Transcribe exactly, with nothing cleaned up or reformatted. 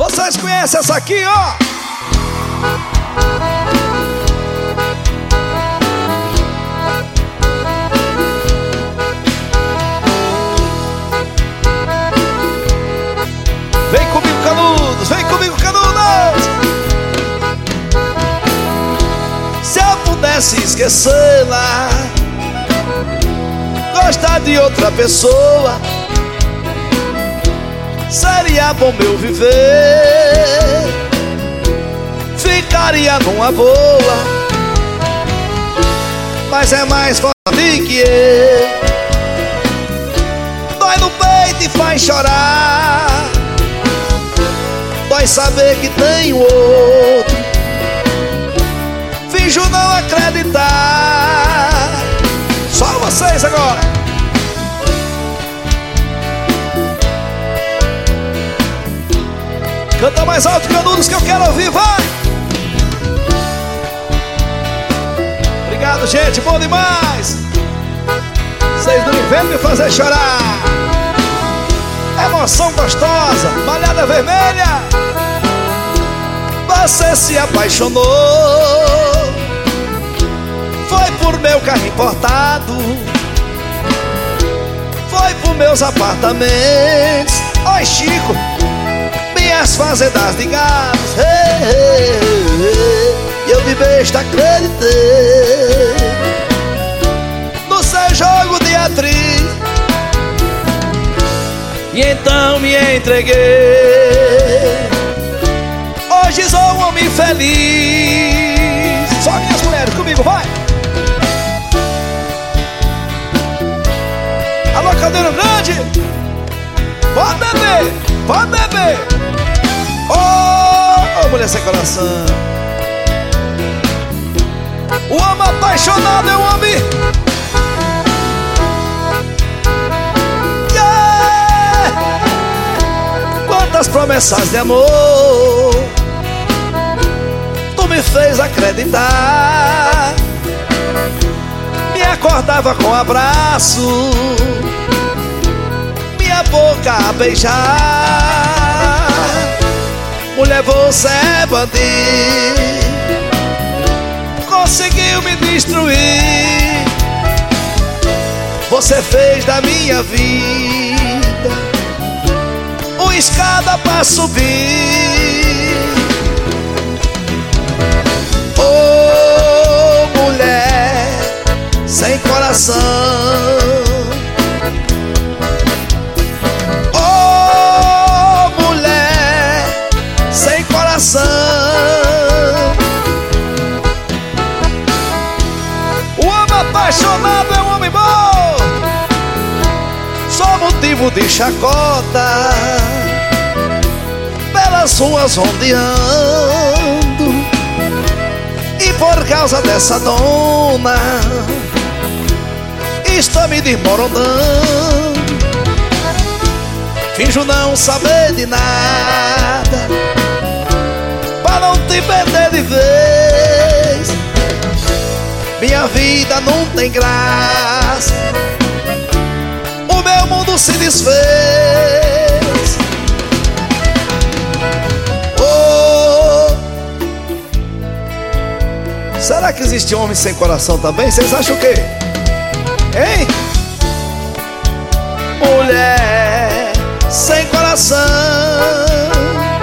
Vocês conhecem essa aqui, ó? Vem comigo, Canudos, vem comigo, Canudos. Se eu pudesse esquecê-la, gostar de outra pessoa, seria bom meu viver, ficaria numa boa. Mas é mais forte que eu, dói no peito e faz chorar, dói saber que tem outro, finjo não acreditar. Só vocês agora. Canta mais alto, Canudos, que eu quero ouvir, vai! Obrigado, gente, bom demais! Vocês não vêm me fazer chorar. Emoção gostosa, malhada vermelha. Você se apaixonou, foi por meu carro importado, foi por meus apartamentos. Oi, Chico, minhas fazendas de gado. Hey, hey, hey. Eu de besta acreditei no seu jogo de atriz, e então me entreguei. Hoje sou um homem feliz. Só minhas mulheres comigo, vai! Alô, Caldeirão Grande! Pode beber, pode beber! Ô, oh, mulher sem coração! O homem apaixonado é o homem. Yeah! Quantas promessas de amor tu me fez acreditar. Me acordava com abraço, minha boca a beijar. Mulher, você é bandido, conseguiu me destruir. Você fez da minha vida uma escada pra subir. Oh, mulher sem coração, oh, mulher sem coração. Apaixonado é um homem bom, só motivo de chacota pelas ruas onde ando, e por causa dessa dona estou me desmoronando. Finjo não saber de nada pra não te perder de vez. Minha vida não tem graça, o meu mundo se desfez. Oh, será que existe homem sem coração também? Vocês acham o quê? Hein? Mulher sem coração,